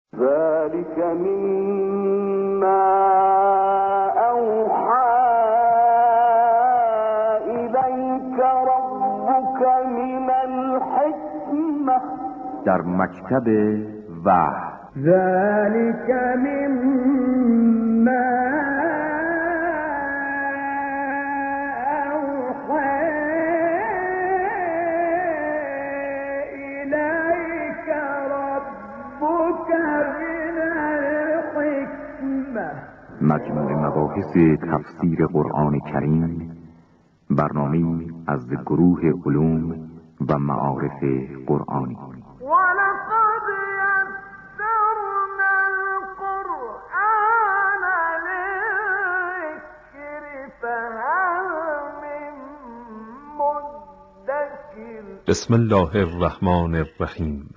ذلك مما اوحى الیک ربک من الحکمه. در مکتب وحی. ذلك مما مجموع مباحث تفسیر قرآن کریم، برنامه از گروه علوم و معارف قرآنی. وَلَقَدْ يَسَّرْنَا الْقُرْآنَ لِلذِّكْرِ فَهَلْ مِن مُّدَّكِرٍ. بسم الله الرحمن الرحیم.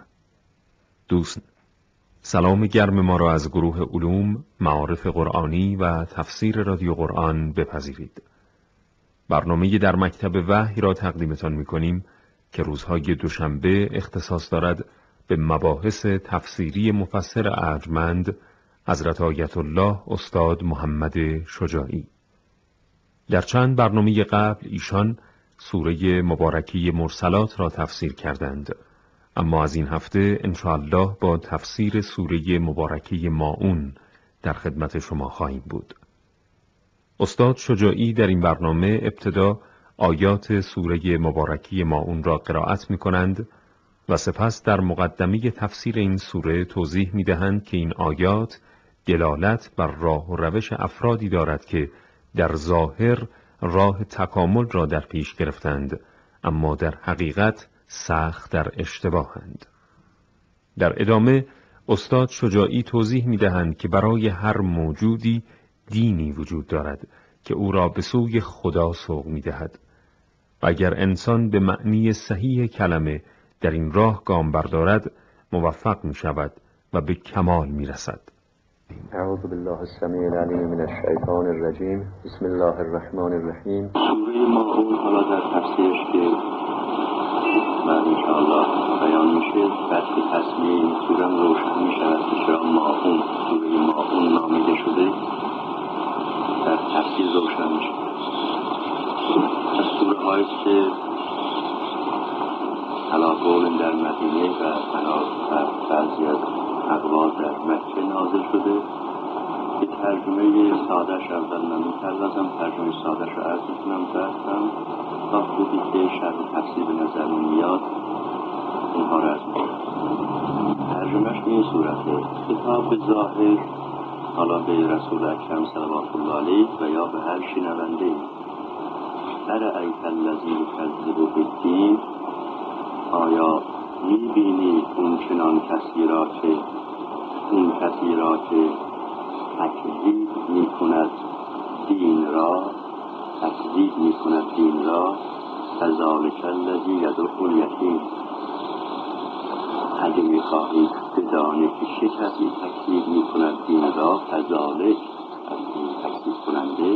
سلام گرم ما را از گروه علوم، معارف قرآنی و تفسیر رادیو قرآن بپذیرید. برنامه در مکتب وحی را تقدیمتان می‌کنیم که روزهای دوشنبه اختصاص دارد به مباحث تفسیری مفسر ارجمند حضرت آیت الله استاد محمد شجاعی. در چند برنامه قبل ایشان سوره مبارکه مرسلات را تفسیر کردند، اما از این هفته انشاءالله با تفسیر سوره مبارکه ماعون در خدمت شما خواهیم بود. استاد شجاعی در این برنامه ابتدا آیات سوره مبارکه ماعون را قرائت می کنند و سپس در مقدمه تفسیر این سوره توضیح می دهند که این آیات دلالت بر راه و روش افرادی دارد که در ظاهر راه تکامل را در پیش گرفتند، اما در حقیقت سخت در اشتباهند. در ادامه استاد شجاعی توضیح می دهند که برای هر موجودی دینی وجود دارد که او را به سوی خدا سوق می دهد و اگر انسان به معنی صحیح کلمه در این راه گام بردارد موفق می شود و به کمال می رسد. اعوذ بالله السمیع العلیم من الشیطان الرجیم. بسم الله الرحمن الرحیم. سوره ماعون حالا در تفسیرش که بعد انشاءالله بیان میشه، بعد که تصمیه این سوره روشن میشه که چرا ماعون سوره ماعون نامیده شده در تفسیر روشن میشه. از سوره هایی که تلاقول در مدینه و بعضی از اقوال در مکه نازل شده. به ترجمه سادهش اول من می‌پردازم، ترجمه سادهش رو عرض می‌کنم، بعدم تا خوبی که شرح تفسیر به نظر میاد اونها رو عرض می‌کنم. ترجمهش به این صورته: خطاب ظاهر حالا به رسول اکرم صلوات الله علیه و یا به هر شنونده: ارأیت الذی یکذب بالدین، آیا می‌بینی اون کسی را که تکذیب می‌کند دین را، فذلک الذی یدع الیتیم. اگه می‌خواهید بدانید که چه کسی تکذیب می‌کند دین را، فذلک از این تکذیب کننده،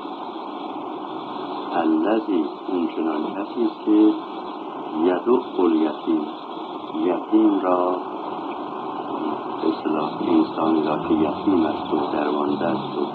الذی اون کسی که یدع الیتیم، یتیم را به اصطلاح انسانی را که یتیم است و درمانده است و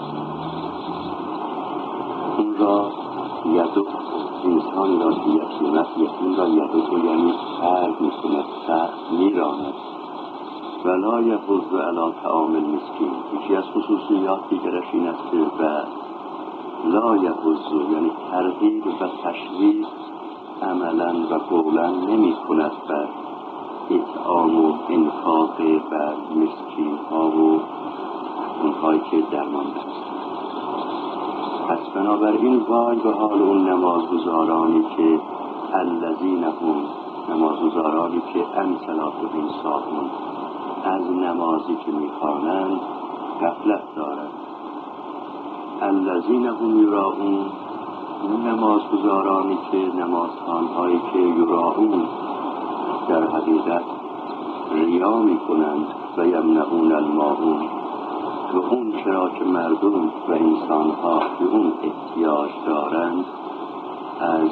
اون را یدع، انسانی را که یتیم است، یتیم را یدع یعنی ترک می‌کند، سخت می‌راند. ولا یحض علی طعام المسکین، یکی از خصوصیات دیگرش این است که و لا یحض یعنی ترغیب و تشویق عملا و قولا نمی‌کند بر اطعام و انفاق بر مسکین ها و اونهایی که درمانده است. پس بنابراین وای به حال اون نمازگزارانی که الذین هم، نمازگزارانی که عن صلاتهم ساهون، از نمازی که میخوانند غفلت دارند. الذین هم یراؤون، نمازگزارانی که نمازخوانهایی که یراؤون در حقیقت ریا می کنند و یمنعون الماعون، و اون چرا که مردم و انسانها به اون احتیاج دارند از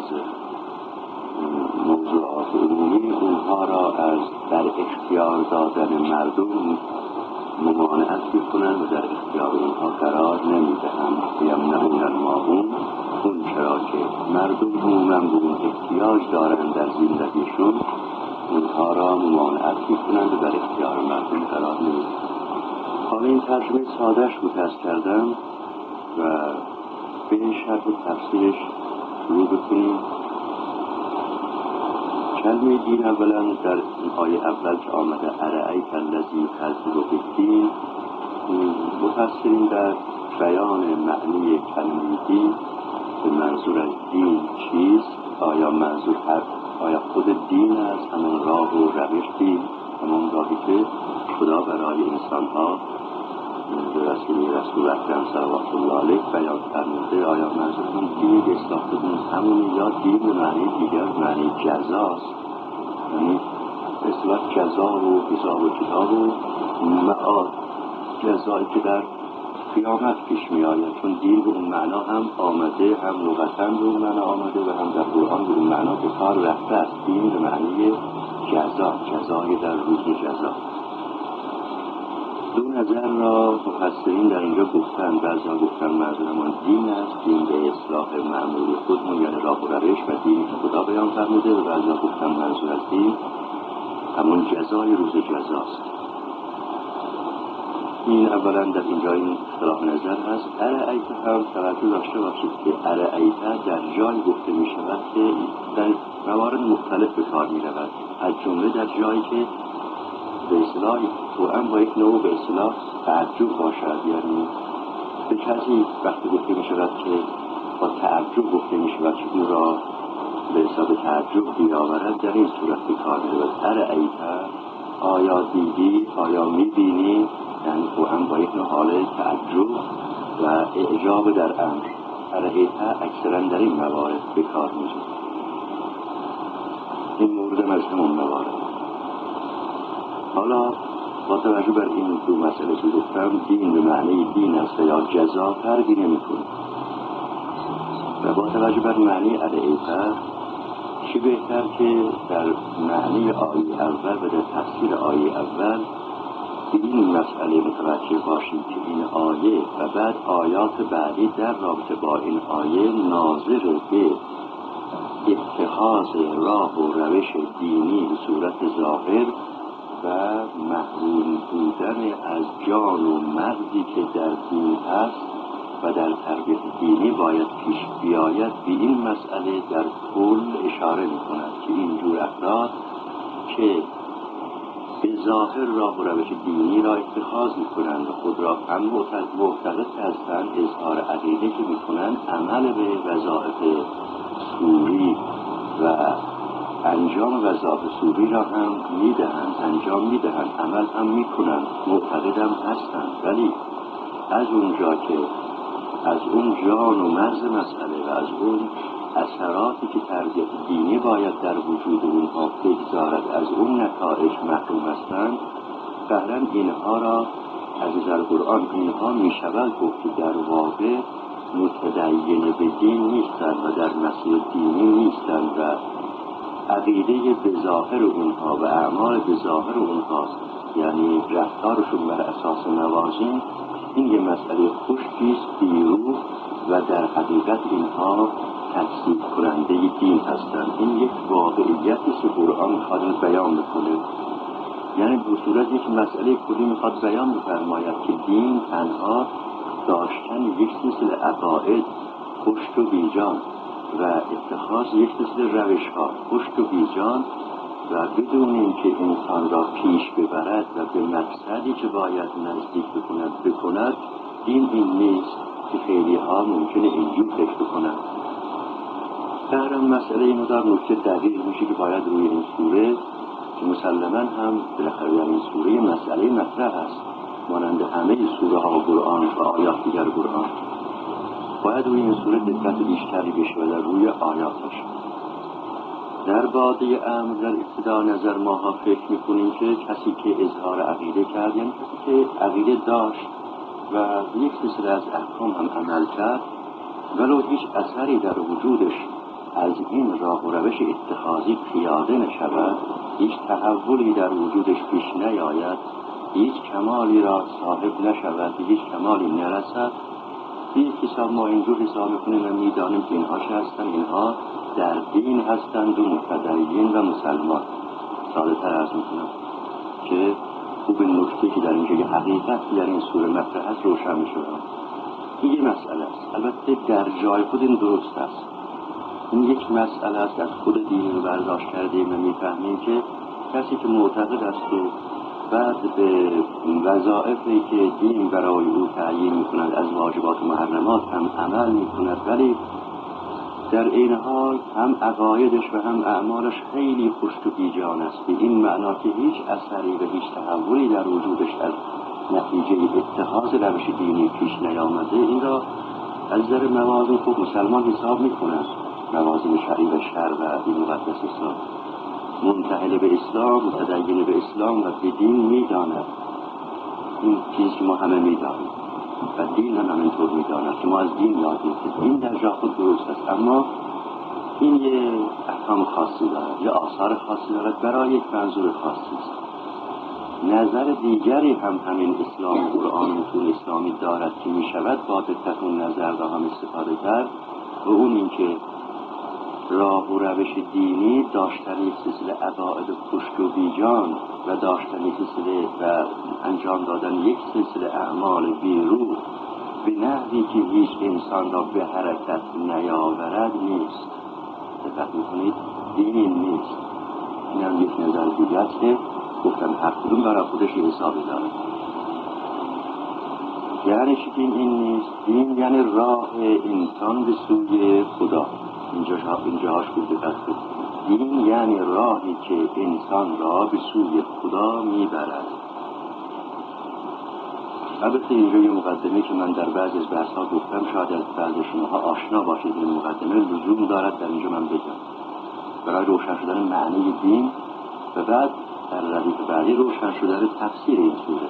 موضوعات عمومی اونها را از در اختیار دادن مردم ممانعت میکنند و در اختیار اونها قرار نمیدهند. یمنعون الماعون، اون چرا که مردم عموما به اون احتیاج دارند در زندگیشون، اونها را ممانعت میکنند و در اختیار مردم قرار نمیدهند. حالا این ترجمه سادهش رو تست کردم و به شرح و تفسیرش شروع بکنیم. کلمه دین اولا در آیه اول که آمده ارأیت الذی یکذب بالدین، مفسرین در بیان معنی کلمه دین به منظور از دین چیست، آیا منظور آیا خود دین است، همون راه و روش دین، همون راهی که خدا برای انسانها به وسیله رسول اکرم صلوات الله علیه بیان فرموده، آیا منظور همون دین به اصطلاح همون یا دین به معنی دیگر، معنی جزاست، یعنی به اصطلاح جزا و حساب و کتاب و معاد، جزایی که در قیامت پیش می آید، چون دین به اون معنا هم آمده، هم لغتاً به اون معنا آمده و هم در قرآن به اون معنا به کار رفته است. دین به معنی جزا، جزای در روز جزا. دو نظر را مفسرین در اینجا گفتن. بعضی‌ها گفتن منظور همان دین است، دین به اصلاح معمولی خودمون، یعنی راه و روش و دینی که خدا بیان فرموده، و بعضی‌ها گفتن منظور از دین همون جزای روز جزاست. این اولا در اینجا این اختلاف نظر هست. ارأیت هم توجه داشته باشید که ارأیت در جای گفته می شود که در موارد مختلف به کار می رود، از جمله در جایی که به اصطلاح توأم با یک نوع به اصطلاح تعجب باشد، یعنی به کسی وقتی گفته می شود که با تعجب گفته می شود که او را به حساب تعجب بیاورد، در این صورت به کار می رود. ارأیت، آیا دیدی، آیا می بینی، یعنی توأم با یک نوع حال تعجب و اعجاب در امر. ارأیت اکثرا در این موارد به کار می رود. این مورد از همون موارد. حالا با توجه بر این دو مسئله که گفتم، دین به معنی دین است یا جزا، فرقی نمی‌کنه. و با توجه بر معنی ارأیت، چه بهتر که در معنی آیه اول و در تفسیر آیه اول به این مسئله متوجه باشیم که این آیه و بعد آیات بعدی در رابطه با این آیه ناظر به اتخاذ راه و روش دینی به صورت ظاهر و محروم بودن از جان و مغزی که در دین هست و در تربیت دینی باید پیش بیاید، به این مسئله در کل اشاره می کند که اینجور افراد که به ظاهر راه و روش دینی را اتخاذ می کنند و خود را هم معتقد هستند، اظهار عقیده که می کنند، عمل به وظایف سوری و انجام وظایف سوری را هم میدهند، انجام میدهند، عمل هم میکنند، معتقد هم هستند، ولی از اونجا که از اون جان و مغز مسئله و از اون اثراتی که تربیت دینی باید در وجود اونها بگذارد، از اون نتایج محروم هستند، فعلا اینها را از نظر قرآن اینها میشود گفت که در واقع متدین به دین نیستند و در مسیر دینی نیستند و عقیده به ظاهر اونها و اعمال به ظاهر اونها، یعنی رفتارشون بر اساس موازین، این یه مسئله خشکیست، بیروح و در حقیقت اینها تکذیب کننده دین هستند. این یک واقعیتی است که قرآن میخواد بیان بکنه، یعنی به صورت یک مسئله کلی میخواد بیان بفرماید که دین تنها داشتن یک سلسله عقاید خشک و بیجان و اتخاذ یک سلسله روش ها خشک و بیجان و بدون اینکه انسان را پیش ببرد و به مقصدی که باید نزدیک بکند، دین این نیست که خیلی ها ممکنه اینجور فکر بکنند. در هم مسئله این مدار نکته دقیق میشه که باید روی این سوره که مسلماً هم بالاخره در این سوره مسئله مطرح است، مانند همه سوره ها قرآن و آیات دیگر قرآن، باید روی این سوره دقت بیشتری بشه و در روی آیاتش. در باده امر در ابتدا نظر ماها فکر میکنیم که کسی که اظهار عقیده کرد، یعنی کسی که عقیده داشت و یک سلسله از احکام هم عمل کرد، ولو هیچ اثری در وجودش از این راه و روش اتخاذی پیاده نشود، هیچ تحولی در وجودش پیش نیاید، هیچ کمالی را صاحب نشود، هیچ کمالی نرسد. یک حساب ما اینجور حساب میکنیم و میدانیم که اینها چه هستن؟ اینها در دین هستند و متدین و مسلمان. ساده تر عرض میکنم که خوب نکته که در اینجا یه حقیقت در این سوره مطرح هست روشن میشه. این یک مسئله است، البته در جای خود این درست است. این یک مسئله است از خود دین رو برداشت کردیم و میفهمیم که کسی که معتقد است و بعد به وظایفی که دین برای او تعیین میکند از واجبات و محرمات هم عمل میکند، ولی در این حال هم عقایدش و هم اعمالش خیلی خشک و بیجان است، به این معنا که هیچ اثری و هیچ تحولی در وجودش از نتیجه اتخاذ روش دینی پیش نیامده. این را از نظر موازین خوب مسلمان حساب میکند، موازین شرعی و شرع و دین مقدس اسلام، منتهل به اسلام، متدین به اسلام و به دین میداند. این چیزی که ما همه میدانیم و دین هم همینطور میداند که ما از دین یاد میکنیم. این در جا خود درست است، اما این یه احکام خاصی دارد، یه آثار خاصی دارد برای یک منظور خاصی است. نظر دیگری هم همین اسلام قرآن متون اسلامی دارد که میشود با دقت اون نظر را هم استفاده کرد، و اون این که راه و روش دینی داشتن یک سلسله عقاید خشک و بیجان و داشتن یک سلسله و انجام دادن یک سلسله اعمال بیروح به نحوی که هیچ انسان را به حرکت نیاورد نیست. دقت میکنید، دین نیست. این هم یک نظر دیگه است که گفتم هر کدوم برای خودش حسابی داره. یعنی چی که این نیست؟ دین یعنی راه انسان به سوی خدا. اینجاهاش بود دقت کنید. دین یعنی راهی که انسان را به سوی خدا میبرد. البته اینجا یه مقدمه که من در بعضی از بحث‌ها گفتم، شاید از بعضی شماها آشنا باشید. این مقدمه لزوم دارد در اینجا من بگم برای روشن شدن معنی دین و بعد در ردیف بعدی روشن شدن تفسیر این سوره.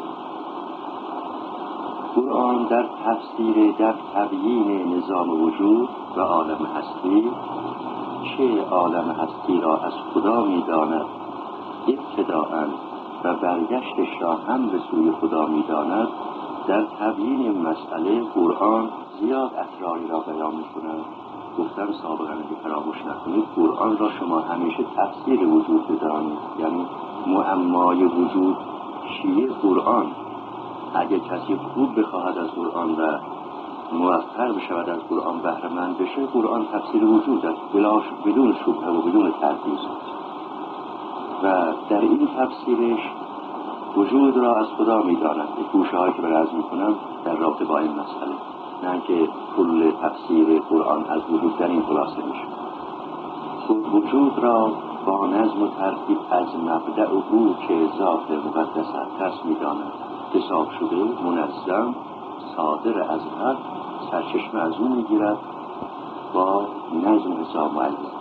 قرآن در تفسیر، در تبیین نظام وجود و عالم هستی، چه عالم هستی را از خدا می‌داند ابتداءً و برگشتش را هم به سوی خدا می‌داند، در تبیین این مسئله قرآن زیاد اسراری را بیان می‌کند. گفتم سابقاً که فراموش نکنید قرآن را شما همیشه تفسیر وجود بدانید، یعنی معمای وجود چیه قرآن. اگر کسی خوب بخواهد از قرآن و موفق بشود از قرآن بهره مند بشه، قرآن تفسیر وجود است بدون شبهه و بدون تردید. و در این تفسیرش وجود را از خدا می‌داند. یک گوشه‌هایی که برعرض می‌کنم در رابطه با این مسئله، نه که کل تفسیر قرآن از وجود در این خلاصه میشه. وجود را با نظم و ترتیب از مبدأ او که ذات مقدس است می‌داند، حساب شده، منظم، صادر از حق، سرچشمه از اون میگیرد با نظم حساب معین.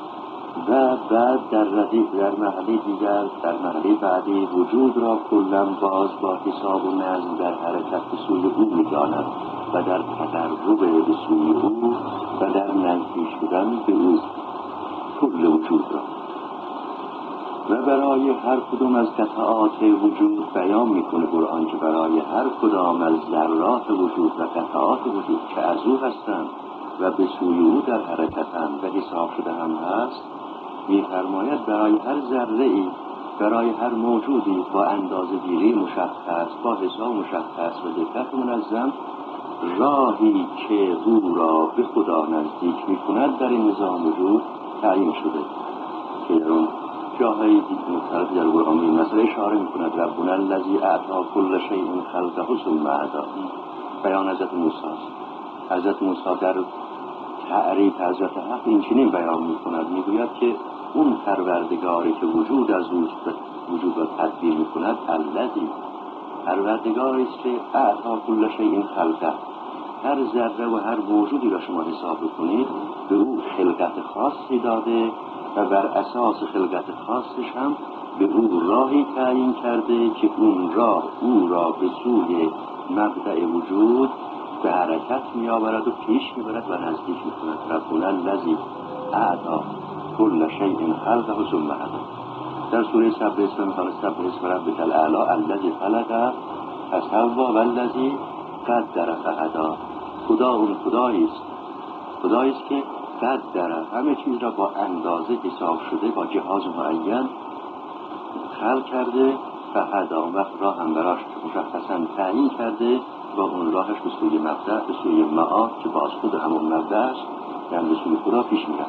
و بعد در ردیف در مرحله دیگر، در مرحله بعدی وجود را کلاً باز با حساب و نظم در حرکت به سوی او می‌داند و در تقرب به سوی او و در نزدیک شدن به او کل وجود را. و برای هر کدام از قطعات وجود بیان میکنه قرآن که برای هر کدام از ذرات وجود و قطعات وجود که از او هستند و به سوی او در حرکتند و حساب شده هم هست، میفرماید برای هر ذره ای، برای هر موجودی با اندازه‌گیری مشخص، با حساب مشخص و دقت منظم، راهی که او را به خدا نزدیک میکند در این نظام وجود تعیین شده که در اون جاهایی مختلف در قرآن این مسئله اشاره میکند. ربنا الذی اعطی کل شیء خلقه ثم هدی. بیان حضرت موسی. حضرت موسی در تعریف حضرت حق این چنین بیان میکند، میگوید که اون پروردگاری که وجود از وجود را تدبیر میکند، الذی، پروردگاری است که اعطی کل شیء خلقه، هر ذره و هر موجودی را شما حساب بکنید به او خلقت خاصی داده و بر اساس خلقت خاصش هم به او راهی تعیین کرده که اون راه او را به سوی مبدأ وجود به حرکت میآورد و پیش میبرد و نزدیک میکند. ربنا الذی اعطی کل شیء خلقه ثم هدی. در سوره سبح اسم مثال سبح اسم ربک الاعلی الذی خلق فسوی والذی قدر فهدی. خدا اون خدایی است که قدر، همه چیز را با اندازه حساب شده، با جهاز معین خلق کرده، فهدی، اون وقت راه هم براش مشخصا تعیین کرده، با اون راهش به سوی مبدأ، به سوی معاد که باز خود همون مبدأ است، یعنی به سوی خدا پیش میرد.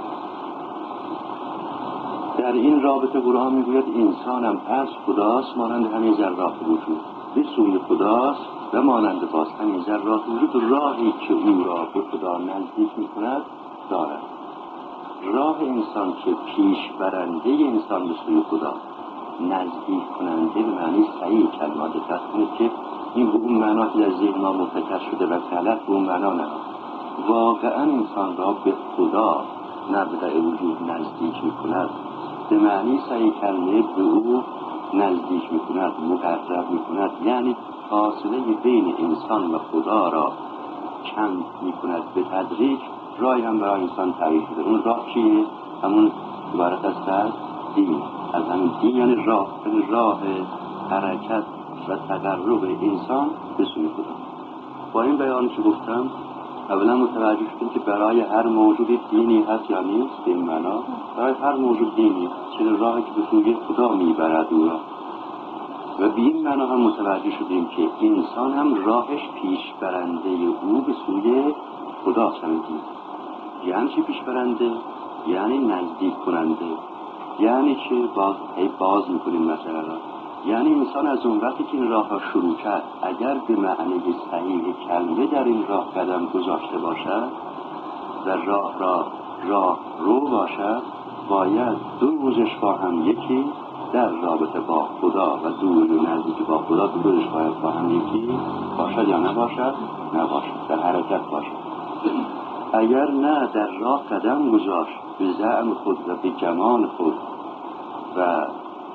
در این رابطه قرآن میگوید انسان هم از خداست مانند همین ذرات وجود، به سوی خداست و مانند باز همین ذرات وجود. راهی که او را به خدا نزدیک میکند دارد. راه انسان که پیش برنده انسان به سوی خدا، نزدیک کننده به معنی صحیح کلمات، دقت کنید که این به اون معنا که در ذهن ما منتشر شده و غلط به اون معنا نه. واقعا انسان را به خدا مبدأ وجود نزدیک میکند، به معنی صحیح کلمه به او نزدیک میکند، مقرب میکند، یعنی فاصله بین انسان و خدا را کم میکند به تدریج. راهی هم برای انسان تعریف شده. اون راه چیه؟ همون عبارت است از دین. از همین دین یعنی راه حرکت و تقرب انسان به سوی خدا. با این بیانی که گفتم اولا متوجه شدیم که برای هر موجود دینی هست یا نیست. به این معنا برای هر موجود دینی چه راهی که به سوی خدا میبرد او را. و به این معنا هم متوجه شدیم که انسان هم راهش پیش برنده او به سوی خدا شدیم. یعنی چی پیش برنده؟ یعنی نزدیک کننده. یعنی چه؟ باز میکنیم مثلا را. یعنی انسان از اون وقتی که این راه را شروع کرد، اگر به معنی صحیح کلمه در این راه قدم گذاشته باشد و راه رو باشد، باید دو روزش با هم یکی در رابطه با خدا و دور و نزدیک با خدا، دو روزش باید با هم یکی باشد یا نباشد؟ نباشد، در حرکت باشد. اگر نه در راه قدم گذاشت به زعم خود و به گمان خود و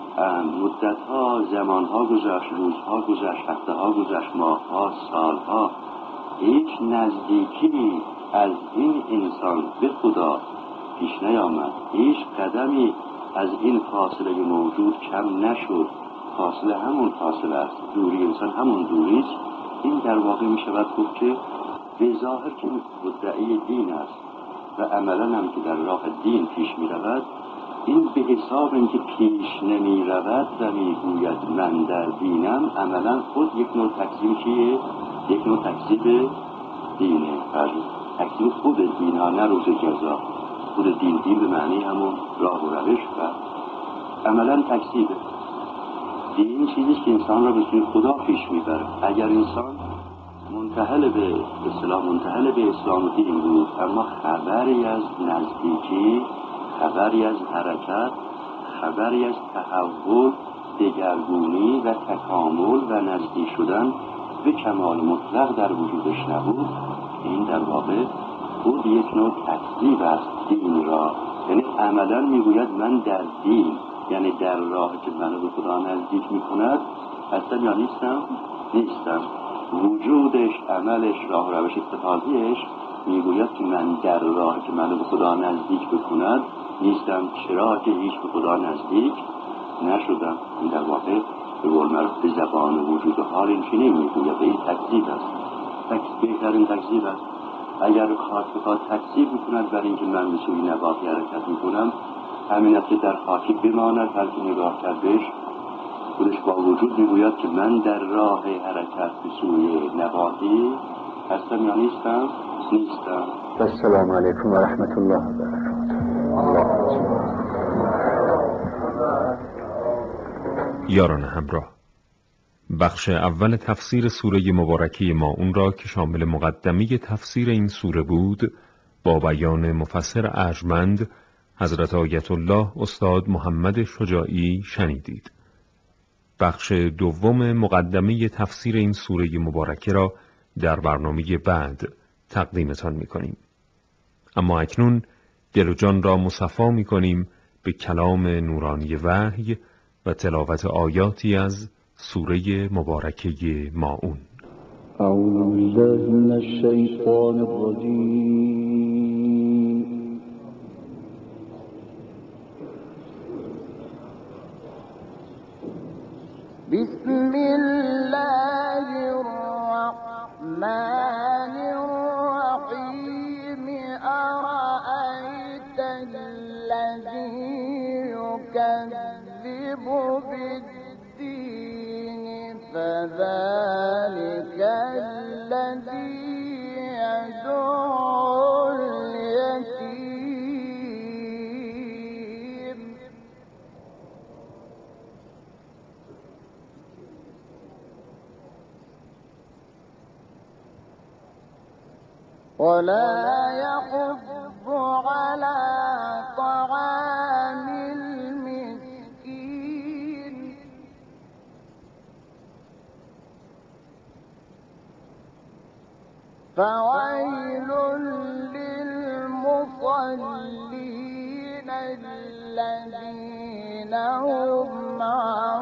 مدتها، زمانها گذشت، روزها گذشت، هفتهها گذشت، ماهها، سالها، هیچ نزدیکی از این انسان به خدا پیش نیامد، هیچ قدمی از این فاصله موجود کم نشد. فاصله همون فاصله است، دوری انسان همون دوری است. این در واقع می شود گفت که به ظاهر که مدعی دین است و عملا هم که در راه دین پیش می رود، این به حساب اینکه پیش نمی رود و می گوید من در دینم، عملا خود یک نوع تکذیب چیه؟ یک نوع تکذیب دینه. تکذیب خود دین ها، نه روز جزا. خود دین به معنی همون راه و روش و عملا تکذیبه. دین چیزی که انسان را به سوی خدا پیش میبره. اگر انسان منتهل به اسلام و دین بود، اما خبری از نزدیکی، خبری از حرکت، خبری از تحول، دگرگونی و تکامل و نزدیک شدن به کمال مطلق در وجودش نبود، این در واقع خود یک نوع تکذیب است دین را. یعنی عملا میگوید من در دین، یعنی در راه که منو به خدا نزدیک میکند هستم یا نیستم. وجودش، عملش، راه روش اتخاذیش میگوید که من در راه که منو به خدا نزدیک بکند نیستم. چرا که هیچ به خدا نزدیک نشدم. این در واقع به قول معروف به زبان وجود و حال این چنین میگوید. این تکذیب است، بهترین تکذیب است. اگر خاک بخواد تکذیب میکند برای اینکه من به سوی نباتی حرکت میکنم، همین است که در خاکی بماند. هر که نگاه کردش خودش با وجود میگوید که من در راه حرکت به سوی نباتی هستم یا نیستم. السلام علیکم و رحمت الله و برکاته. یاران همراه، بخش اول تفسیر سوره مبارکه ماعون را که شامل مقدمه تفسیر این سوره بود با بیان مفسر ارجمند حضرت آیت الله استاد محمد شجاعی شنیدید. بخش دوم مقدمه تفسیر این سوره مبارکه را در برنامه بعد تقدیمتان می‌کنیم. اما اکنون دل و جان را مصفا می‌کنیم به کلام نورانی وحی و تلاوت آیاتی از سوره مبارکه ماعون. اعوذ بالله من الشیطان الرجیم. فذلك الذي يدعو اليتيم ولا يحض على طعام المسكين فويل للمصلين الذين هم عن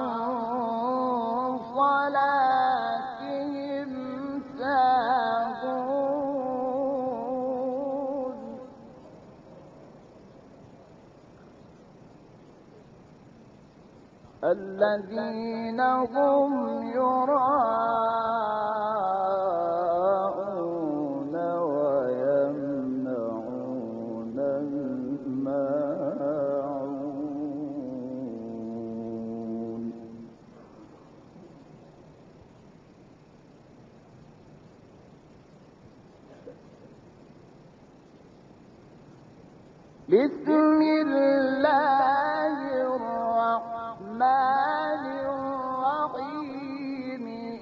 صلاتهم ساهون الذين هم يراءون ويمنعون الماعون بسم الله الرحمن الرحيم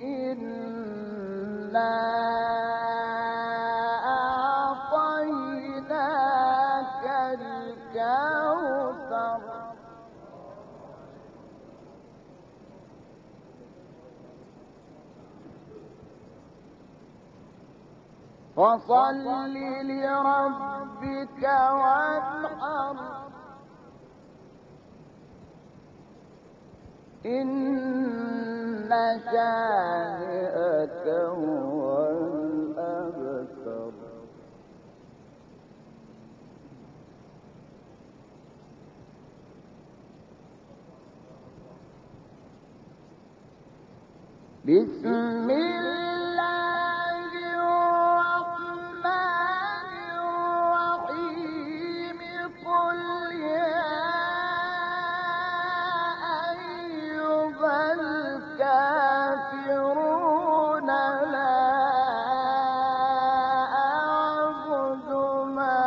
إنا أعطيناك الكوثر فصل لربك وانحر إن شانئك هو الأبتر بسم الله الرحمن الرحيم قل يا أيها الكافرون لا أعبد ما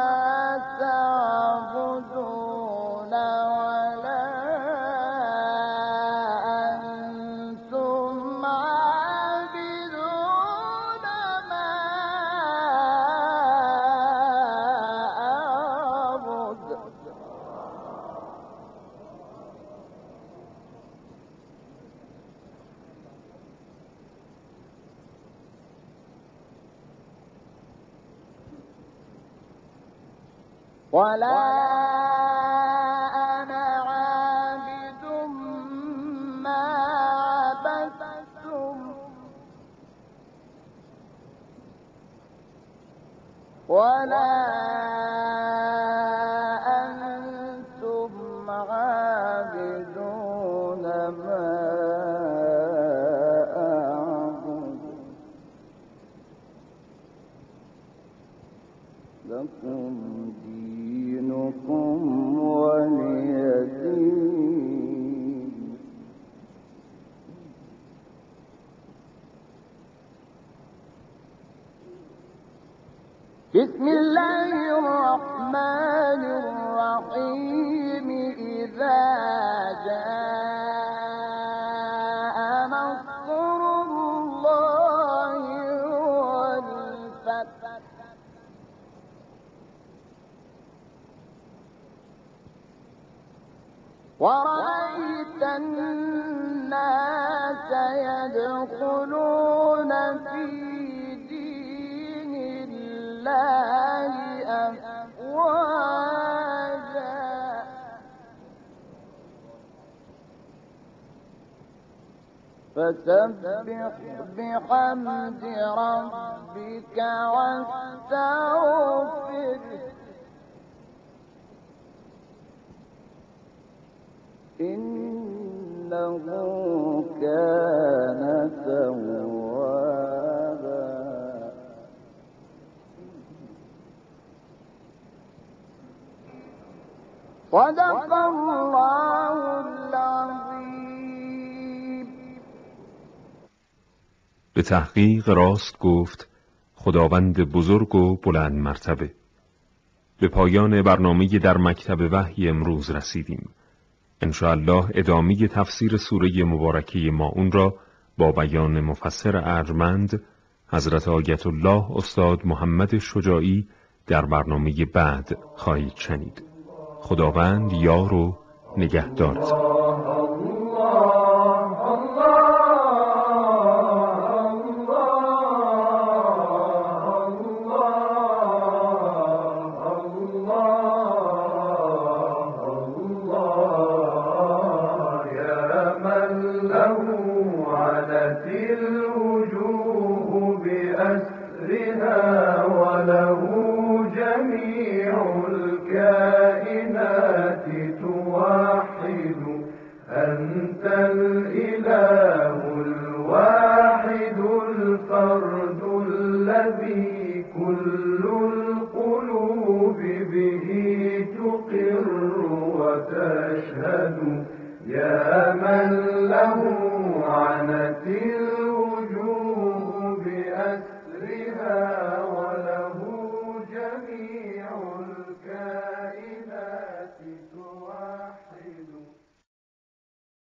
تعبدون ولا أنتم عابدون ما أعبد ولا أنا عابد ما عبدتم ولا أنتم عابدون ما أعبد لكم دينكم ولي دين بسم الله الرحمن الرحيم إذا جاء نصر الله والفتح ورأيت الناس يدخلون في دين الله أفواجا فسبح بحمد ربك واستغفره إنه كان توابا صدق الله العظيم به تحقیق راست گفت خداوند بزرگ و بلند مرتبه. به پایان برنامه در مکتب وحی امروز رسیدیم. انشاءالله ادامه تفسیر سوره مبارکه ماعون را با بیان مفسر ارجمند حضرت آیت الله استاد محمد شجاعی در برنامه بعد خواهید شنید. خداوند یار و نگهدارتان. وله جميع الكائنات توحد أنت الإله الواحد الفرد الذي كل القلوب به تقر وتشهد